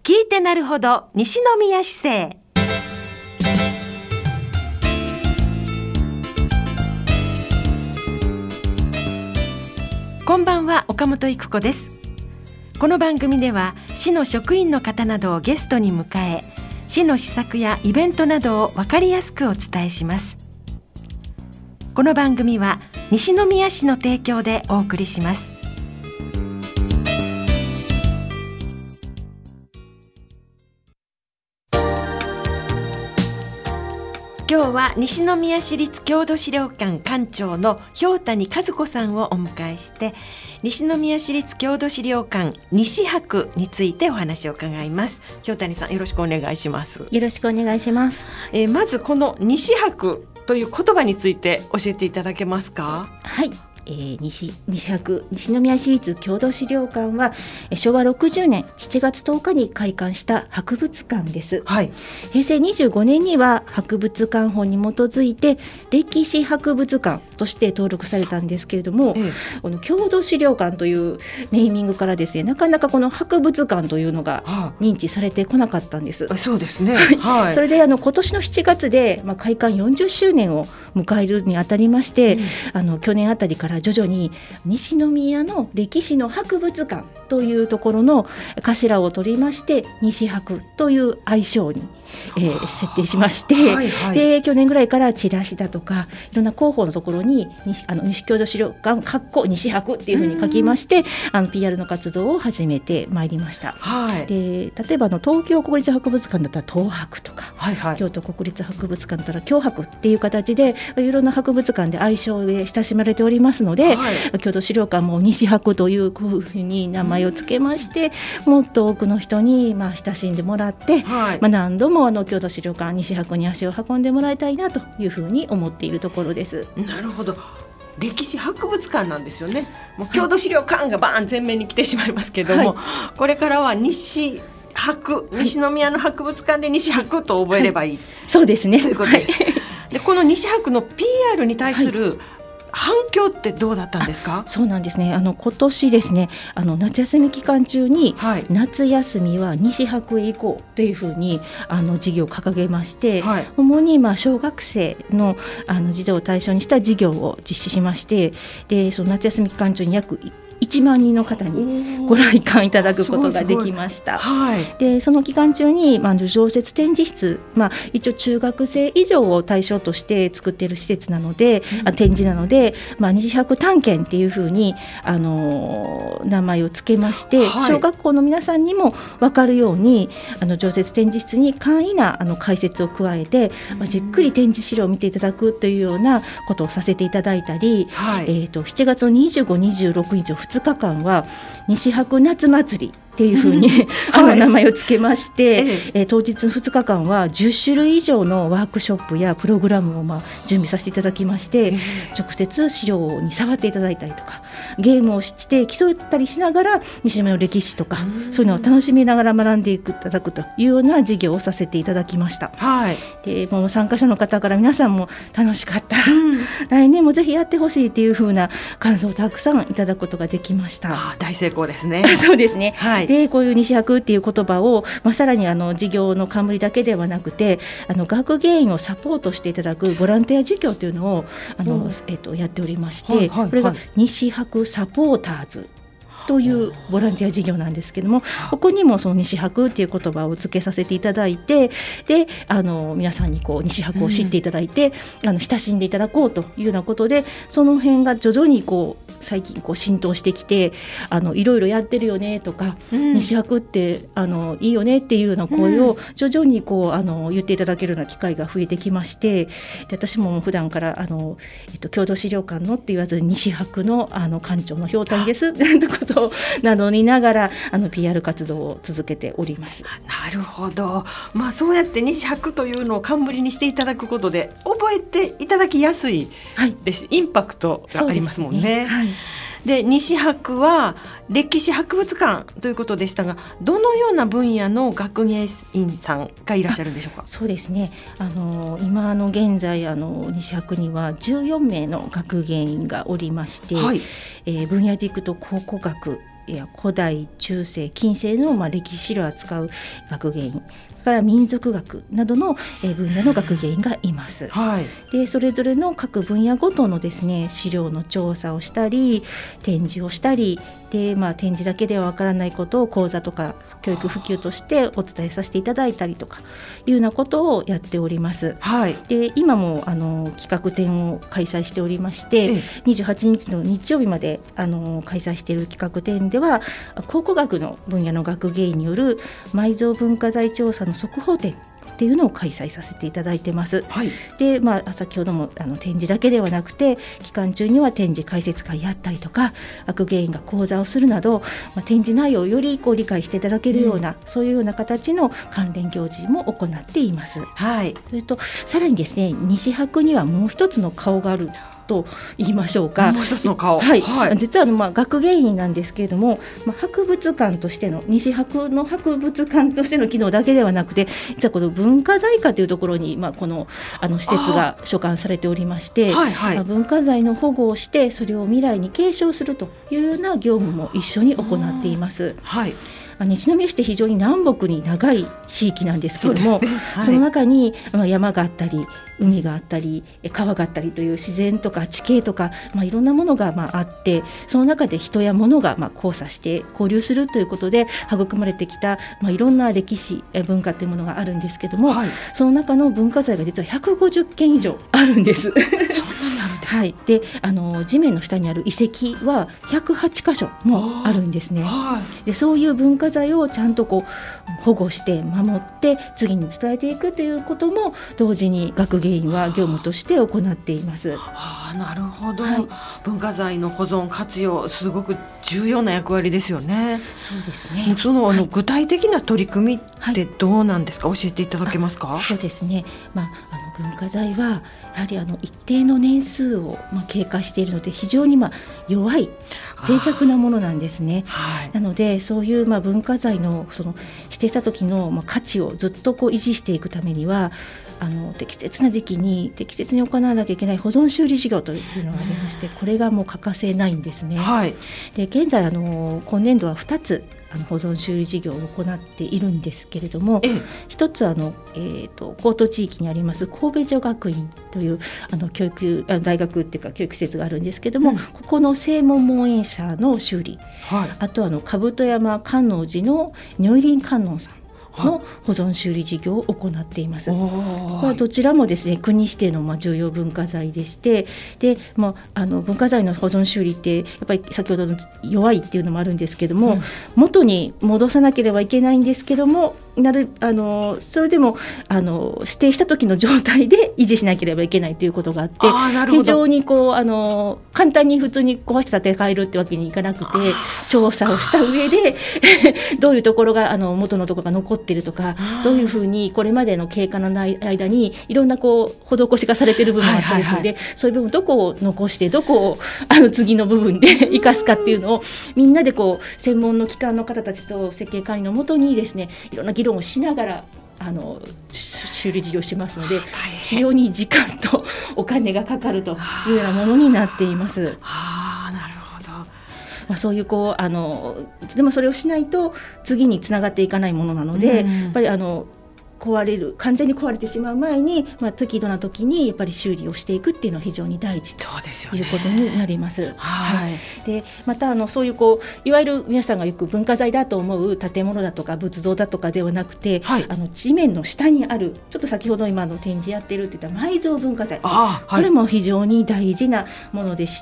聞いてなるほど西宮市政。こんばんは、岡本育子です。この番組では市の職員の方などをゲストに迎え、市の施策やイベントなどを分かりやすくお伝えします。この番組は西宮市の提供でお送りします。今日は西宮市立郷土資料館館長の瓢谷和子さんをお迎えして、西宮市立郷土資料館西博についてお話を伺います。瓢谷さん、よろしくお願いします。 よろしくお願いします。 まずこの西博という言葉について教えていただけますか？ はい、西博、西宮市立郷土資料館は昭和60年7月10日に開館した博物館です。 はい、 平成25年には博物館法に基づいて歴史博物館として登録されたんですけれども、この郷土資料館というネーミングからですね、なかなかこの博物館というのが認知されてこなかったんです。 そうですね、はい、 それで今年の7月で、開館40周年を迎えるにあたりまして、去年あたりから徐々に西宮の歴史の博物館というところの頭を取りまして西博という愛称に、設定しまして、で去年ぐらいからチラシだとかいろんな広報のところに西郷土資料館西博っていうふうに書きまして、PR の活動を始めてまいりました。で例えば東京国立博物館だったら東博とか、京都国立博物館だったら京博っていう形でいろんな博物館で愛称で親しまれておりますので、郷土資料館も西博というこういうふうに名前をつけまして、もっと多くの人に親しんでもらって、何度も郷土資料館西博に足を運んでもらいたいなというふうに思っているところです。 なるほど、歴史博物館なんですよね。もう郷土資料館がバーン前面に来てしまいますけども、これからは西宮の博物館で西博と覚えればいい、 そうですね、 ということです。でこの西博の PR に対する、反響ってどうだったんですか？ そうなんですね。今年ですね、夏休み期間中に、夏休みは西博へ行こうというふうに事業を掲げまして、主に小学生の児童を対象にした事業を実施しまして、でその夏休み期間中に約1万人の方にご来館いただくことができました。でその期間中に、常設展示室、一応中学生以上を対象として作っている施設なので、展示なので、西博探検っていうふうに名前を付けまして、小学校の皆さんにも分かるように常設展示室に簡易な解説を加えて、じっくり展示資料を見ていただくというようなことをさせていただいたり、7月の25、26日2日間は西博夏祭りっていうふうに名前をつけまして、当日2日間は10種類以上のワークショップやプログラムを準備させていただきまして、直接資料に触っていただいたりとか、ゲームをして競ったりしながら西宮の歴史とかそういうのを楽しみながら学んでいただくというような授業をさせていただきました。でもう参加者の方から皆さんも楽しかった、来年もぜひやってほしいというふうな感想をたくさんいただくことができました。 大成功ですね。 そうですね、でこういう西博っていう言葉を、さらに授業の冠だけではなくて学芸員をサポートしていただくボランティア授業というのをやっておりまして、これが西博サポーターズというボランティア事業なんですけども、ここにもその西博っていう言葉を付けさせていただいて、で皆さんに西博を知っていただいて、親しんでいただこうというようなことで、その辺が徐々に最近浸透してきて、いろいろやってるよねとか、西博っていいよねっていうような声を徐々に言っていただけるような機会が増えてきまして、で私も普段から郷土資料館のって言わず西博の館長の瓢谷ですなんてことをなどにながらPR 活動を続けております。 なるほど、そうやって西博というのを冠にしていただくことで覚えていただきやすいです、インパクトがありますもんね。で西博は歴史博物館ということでしたが、どのような分野の学芸員さんがいらっしゃるんでしょうか？ そうですね、今現在西博には14名の学芸員がおりまして、分野でいくと考古学、 や古代中世近世の歴史資料を扱う学芸員から民族学などの分野の学芸員がいます、はい、でそれぞれの各分野ごとのですね資料の調査をしたり展示をしたりで、展示だけではわからないことを講座とか教育普及としてお伝えさせていただいたりとかいうようなことをやっております、はい、で今も企画展を開催しておりまして28日の日曜日まで開催している企画展では考古学の分野の学芸員による埋蔵文化財調査の速報展っていうのを開催させていただいてます、はい、で、先ほども展示だけではなくて期間中には展示解説会やったりとか学芸員が講座をするなど、展示内容をより理解していただけるような、そういうような形の関連行事も行っています、はい、それとさらにですね西博にはもう一つの顔があると言いましょうか。 もう一つの顔、 はいはい、実は学芸員なんですけれども、博物館としての西博の博物館としての機能だけではなくて実はこの文化財課というところに、この施設が所管されておりまして、はいはい、文化財の保護をしてそれを未来に継承するというような業務も一緒に行っています。はい、西宮市って非常に南北に長い地域なんですけれども その中に山があったり海があったり川があったりという自然とか地形とか、いろんなものがあってその中で人や物が交差して交流するということで育まれてきた、いろんな歴史文化というものがあるんですけども、はい、その中の文化財が実は150件以上あるんです。 そんなにあるんですか？ はい、で地面の下にある遺跡は108箇所もあるんですね。でそういう文化財をちゃんと保護して守って次に伝えていくということも同時に学芸員は業務として行っています。 なるほど、はい、文化財の保存活用すごく重要な役割ですよね。 そうですね。 具体的な取り組みってどうなんですか？教えていただけますか？ そうですね、文化財はやはり一定の年数を経過しているので非常に弱い脆弱なものなんですね。なのでそういう文化財の指定した時の価値をずっと維持していくためには適切な時期に適切に行わなきゃいけない保存修理事業というのがありましてこれがもう欠かせないんですね。はい、で現在今年度は2つ保存修理事業を行っているんですけれども、一つは高都地域にあります神戸女学院という大学っていうか教育施設があるんですけども、ここの正門門園舎の修理、あと兜山観音寺の如意輪観音さんの保存修理事業を行っています。これはどちらもですね国指定の重要文化財でしてで、文化財の保存修理ってやっぱり先ほどの弱いっていうのもあるんですけども、元に戻さなければいけないんですけどもそれでも指定した時の状態で維持しなければいけないということがあって非常に簡単に普通に壊して建て替えるってわけにいかなくて調査をした上でどういうところが元のところが残っているとかどういうふうにこれまでの経過の間にいろんな施しがされている部分があったりするので、そういう部分どこを残してどこを次の部分で生かすかっていうのをみんなで専門の機関の方たちと設計管理のもとにですねいろんな議論をしながら修理事業をしますので非常に時間とお金がかかるというようなものになっています。 なるほど。 そういうでもそれをしないと次につながっていかないものなので、やっぱり完全に壊れてしまう前に、適度な時にやっぱり修理をしていくっていうのは非常に大事ということになります。でまたそういういわゆる皆さんがよく文化財だと思う建物だとか仏像だとかではなくて、地面の下にあるちょっと先ほど今の展示やってるって言った埋蔵文化財、これも非常に大事なものでして、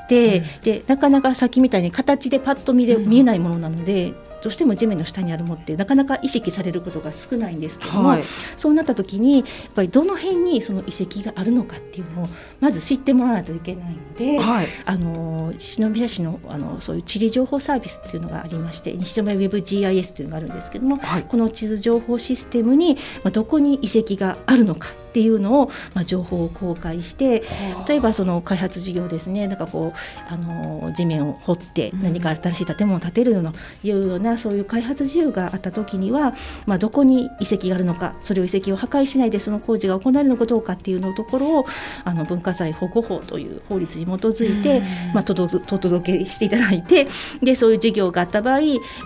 でなかなかさっきみたいに形でパッと見えないものなので、どうしても地面の下にあるものってなかなか意識されることが少ないんですけども、そうなった時にやっぱりどの辺にその遺跡があるのかっていうのをまず知ってもらわないといけないので、西宮市のそういう地理情報サービスっていうのがありまして、西宮ウェブ GIS というのがあるんですけども、この地図情報システムにどこに遺跡があるのかっていうのを、情報を公開して、例えばその開発事業ですね、なんかこう地面を掘って何か新しい建物を建てるようなそういう開発事業があった時には、どこに遺跡があるのか、それを遺跡を破壊しないでその工事が行われるのかどうかっていうのところを文化財保護法という法律に基づいて、届けしていただいて、でそういう事業があった場合、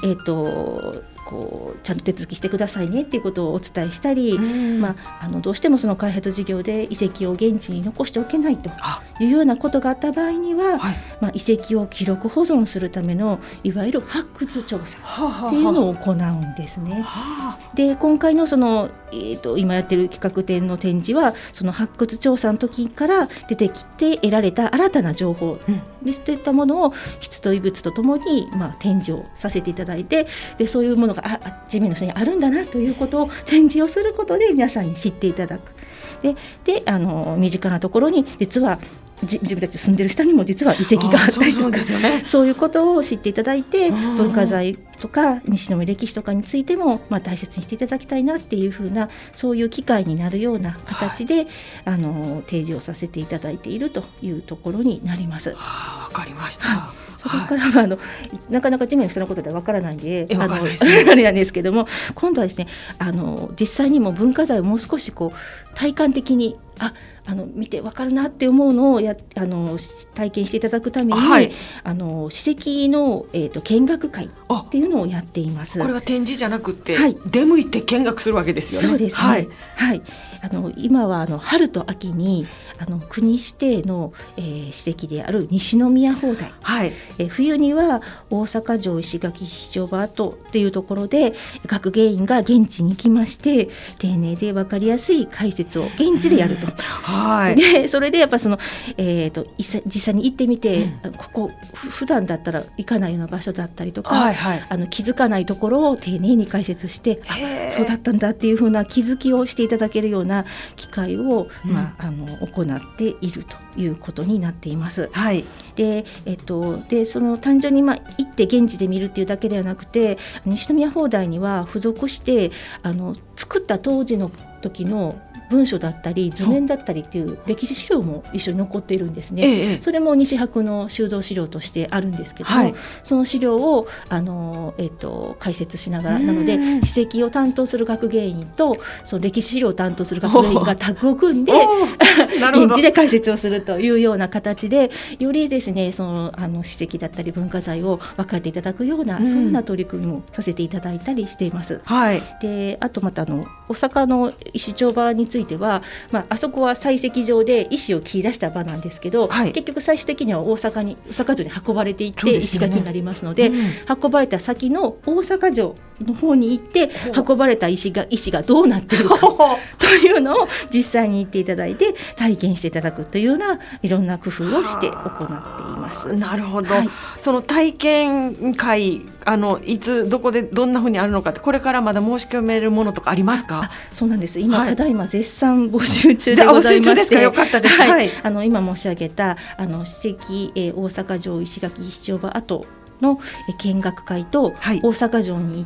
ちゃんと手続きしてくださいねっていうことをお伝えしたり、どうしてもその開発事業で遺跡を現地に残しておけないというようなことがあった場合には、遺跡を記録保存するためのいわゆる発掘調査っていうのを行うんですね。で今回のその、今やってる企画展の展示はその発掘調査の時から出てきて得られた新たな情報といったものを質と遺物とともに、展示をさせていただいて、でそういうものが地面の下にあるんだなということを展示をすることで皆さんに知っていただく。で身近なところに実は自分たち住んでる下にも実は遺跡があったりとか、そういうことを知っていただいて、文化財とか西宮歴史とかについても、大切にしていただきたいなっていう風な、そういう機会になるような形で、提示をさせていただいているというところになります。 わかりました。 そこからはなかなか地面の下のことではわからないんであれなんですけども、今度はですね実際にも文化財をもう少し体感的に見てわかるなって思うのを体験していただくために、史跡の、見学会っていうのをやっています。 これは展示じゃなくて、出向いて見学するわけですよね。 そうですね、今は春と秋に国指定の、史跡である西宮砲台、冬には大阪城石垣非常場跡っていうところで学芸員が現地に行きまして、丁寧で分かりやすい解説を現地でやると。でそれでやっぱ実際に行ってみて、ここ普段だったら行かないような場所だったりとか、気づかないところを丁寧に解説して、そうだったんだっていう風な気づきをしていただけるような機会を、行っているということになっています。でその単純に行って現地で見るっていうだけではなくて、西宮砲台には付属して作った当時の時の文書だったり図面だったりっていう歴史資料も一緒に残っているんですね。それも西博の収蔵資料としてあるんですけども、その資料を解説しながら、なので史跡を担当する学芸員とその歴史資料を担当する学芸員がタッグを組んで現地で解説をするというような形で、よりですねその史跡だったり文化財を分かっていただくような、そういうような取り組みもさせていただいたりしています。であとまた大阪の石丁場については、あそこは採石場で石を切り出した場なんですけど、結局最終的には大阪城に運ばれていって石垣になりますので、運ばれた先の大阪城の方に行って運ばれた石がどうなっているかというのを実際に行っていただいて体験していただくというようないろんな工夫をして行っています。 なるほど、その体験会いつどこでどんなふうにあるのかって、これからまだ申し込めるものとかありますか？ そうなんです。ただいま絶賛募集中でございまして、 よかったです。 今申し上げた史跡、大阪城石垣非常場跡の見学会と、大阪城に行って、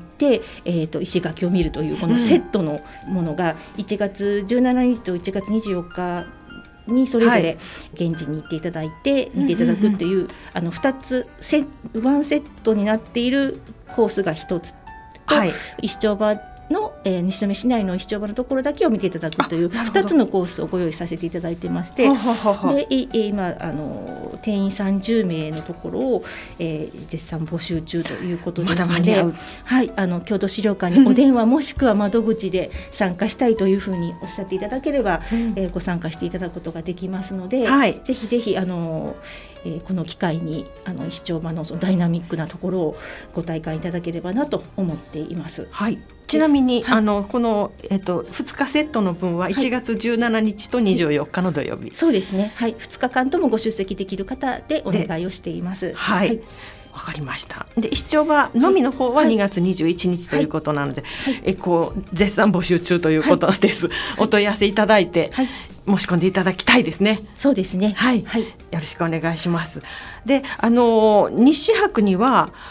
石垣を見るというこのセットのものが1月17日と1月24日にそれぞれ現地に行っていただいて見ていただくっていう、2つワンセットになっているコースが1つと、石丁場の、西宮市内の石丁場のところだけを見ていただくという2つのコースをご用意させていただいてまして、で今定員30名のところを、絶賛募集中ということですので、郷土資料館にお電話もしくは窓口で参加したいというふうにおっしゃっていただければ、ご参加していただくことができますので、ぜひぜひこの機会に石丁場のそのダイナミックなところをご体感いただければなと思っています。 ちなみに、この、2日セットの分は1月17日と24日の土曜日、 そうですね、2日間ともご出席できる方でお願いをしています。 わかりました。で石丁場のみの方は2月21日ということなので、絶賛募集中ということです。お問い合わせいただいて、申し込んでいただきたいですね。 そうですね。 よろしくお願いします。で西博には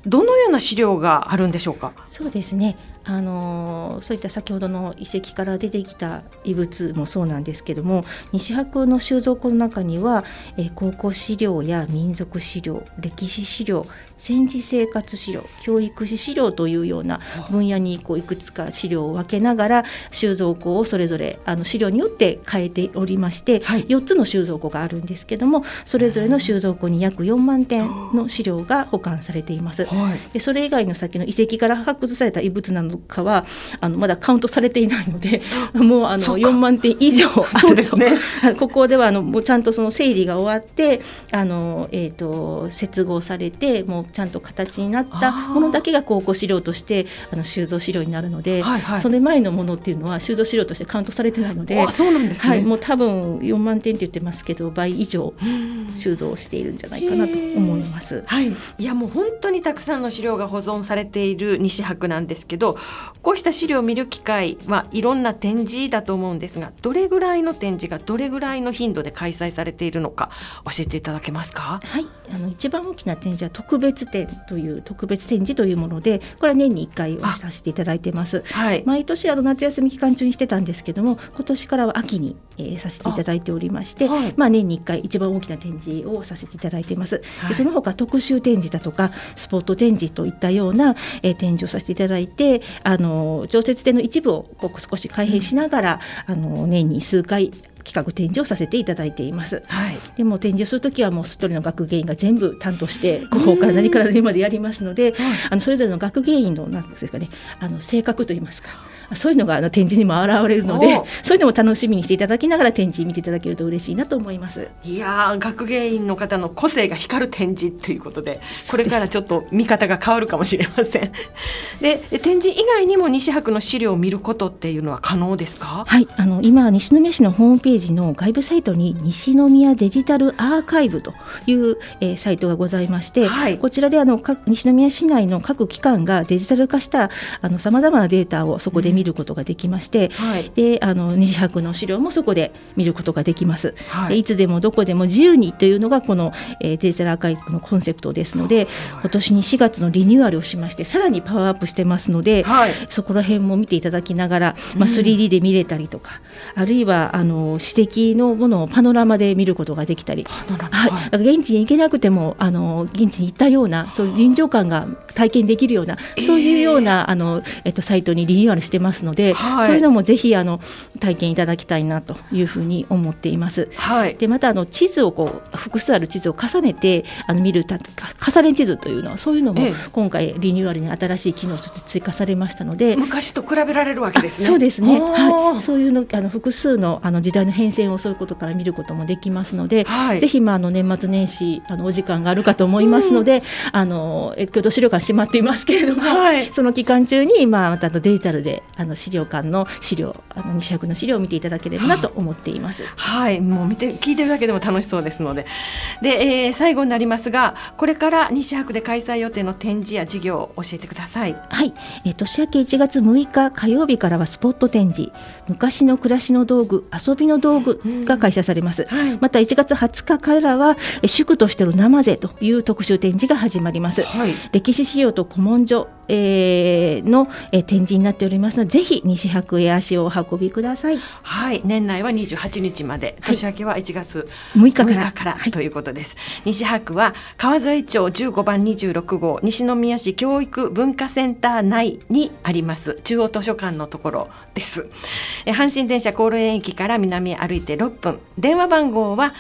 どのような資料があるんでしょうか？ そうですね、そういった先ほどの遺跡から出てきた遺物もそうなんですけども、西博の収蔵庫の中には、考古資料や民族資料、歴史資料、戦時生活資料、教育史資料というような分野にいくつか資料を分けながら収蔵庫をそれぞれ資料によって変えておりまして、4つの収蔵庫があるんですけども、それぞれの収蔵庫に約4万点の資料が保管されています。でそれ以外の先の遺跡から発掘された遺物なのかはまだカウントされていないので、もう4万点以上あると。そうですねここではもうちゃんとその整理が終わって接合されて、もうちゃんと形になったものだけが考古資料として収蔵資料になるので、それ前のものっていうのは収蔵資料としてカウントされてないので、 そうなんですね。 もう多分4万点って言ってますけど、倍以上収蔵しているんじゃないかなと思います。 いやもう本当にたくさんの資料が保存されている西博なんですけど、こうした資料を見る機会はいろんな展示だと思うんですが、どれぐらいの展示がどれぐらいの頻度で開催されているのか教えていただけますか？ 一番大きな展示は特別展示というもので、これは年に1回をさせていただいています。毎年夏休み期間中にしてたんですけども、今年からは秋に、させていただいておりまして、年に1回一番大きな展示をさせていただいています。でその他特集展示だとかスポット展示といったような、展示をさせていただいて、常設展の一部を少し改変しながら、年に数回企画展示をさせていただいています。でも展示をするときはもう一人の学芸員が全部担当して広報から何から何までやりますので、それぞれの学芸員のなんですかね、性格といいますか、そういうのが展示にも現れるので、そういうのも楽しみにしていただきながら展示見ていただけると嬉しいなと思います。 いや学芸員の方の個性が光る展示ということで、これからちょっと見方が変わるかもしれません。で展示以外にも西博の資料を見ることっていうのは可能ですか？ 今西宮市のホームページの外部サイトに西宮デジタルアーカイブという、サイトがございまして、こちらで西宮市内の各機関がデジタル化したさまざまなデータをそこで見ることができまして、で西博の資料もそこで見ることができます。いつでもどこでも自由にというのがこの、デジタルアーカイブのコンセプトですので、今年に4月のリニューアルをしましてさらにパワーアップしてますので、そこら辺も見ていただきながら、3D で見れたりとか、あるいは史跡のものをパノラマで見ることができたり、現地に行けなくても現地に行ったような、そういう臨場感が体験できるような、そういうようなサイトにリニューアルしてますので、そういうのもぜひ体験いただきたいなというふうに思っています。でまた地図を複数ある地図を重ねて見る重ね地図というのは、そういうのも今回リニューアルに新しい機能として追加されましたので、 昔と比べられるわけですね。 そうですね、そういうの複数の時代の変遷をそういうことから見ることもできますので、ぜひ年末年始お時間があるかと思いますので、京都資料館閉まっていますけれども、その期間中にまたデジタルで資料館の資料、西博の資料を見ていただければなと思っています。 もう聞いてるだけでも楽しそうですので。で、最後になりますが、これから西博で開催予定の展示や授業を教えてください。 年明け1月6日火曜日からはスポット展示、昔の暮らしの道具、遊びの道具が開催されます。また1月20日からは宿としての生勢という特集展示が始まります。歴史資料と古文書の展示になっておりますので、ぜひ西博へ足をお運びください。 年内は28日まで、年明けは1月6日からということです。西博は川添町15番26号西宮市教育文化センター内にあります中央図書館のところです。阪神電車高陵園駅から南へ歩いて6分、電話番号は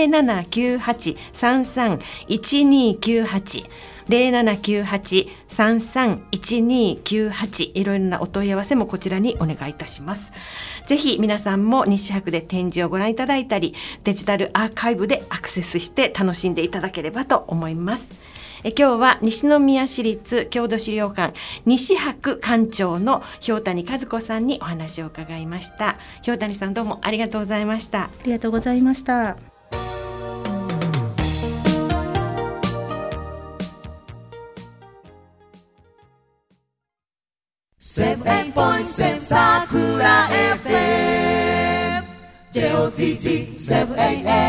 0798-3312980798-331298、いろいろなお問い合わせもこちらにお願いいたします。ぜひ皆さんも西博で展示をご覧いただいたり、デジタルアーカイブでアクセスして楽しんでいただければと思います。今日は西宮市立郷土資料館西博館長の瓢谷和子さんにお話を伺いました。瓢谷さん、どうもありがとうございました。 ありがとうございました。 7.7 Sakura FM JOZZ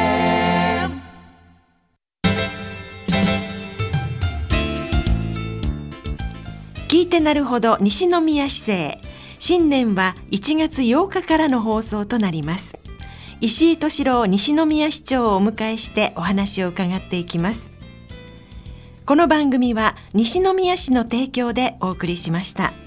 7am てなるほど西宮市政、新年は1月8日からの放送となります。石井敏郎西宮市長をお迎えしてお話を伺っていきます。この番組は西宮市の提供でお送りしました。